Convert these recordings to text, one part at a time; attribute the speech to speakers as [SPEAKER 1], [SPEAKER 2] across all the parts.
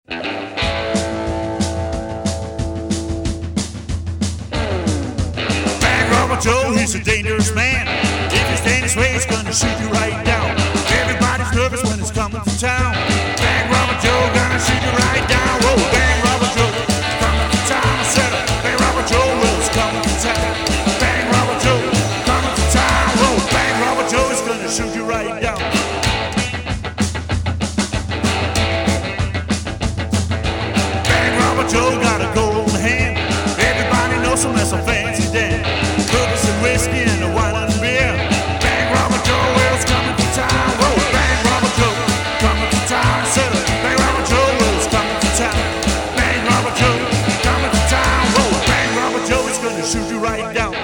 [SPEAKER 1] Bank Robber Joe, he's a dangerous man. If you stand his way, he's gonna shoot you right down. Everybody's nervous when it's coming to town. Bank Robber Joe, gonna shoot you right down. Whoa, Bank Robber Joe, coming to town. I said, Bank Robber Joe, is coming to town. Bank Robber Joe, coming to town. Whoa, Bank Robber Joe is gonna shoot you right down. Joe got a gold hand. Everybody knows him as a fancy dan. Cookies and whiskey and a wine and beer. Bank Robber Joe is coming to town. Whoa, Bank Robber Joe coming to town. Said Bank Robber Joe is coming to town. Bank Robber Joe coming to town. Whoa, Bank Robber Joe is gonna shoot you right down.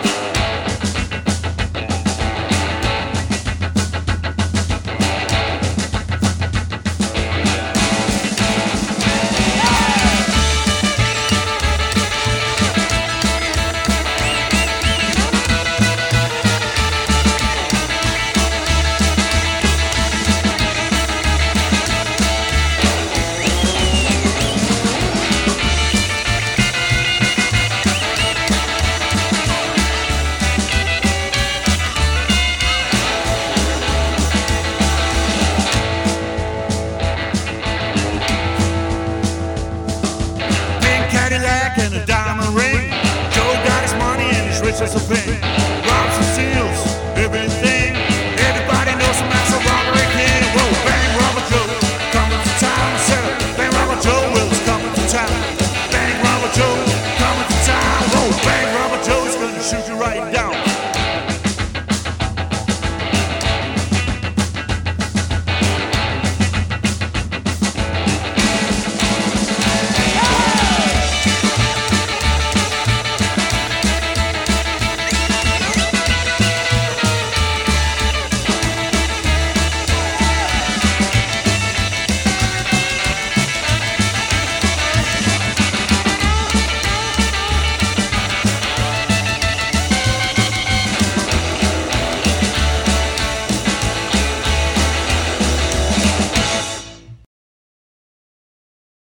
[SPEAKER 1] And a diamond ring. Joe got his money and he's rich as a pin.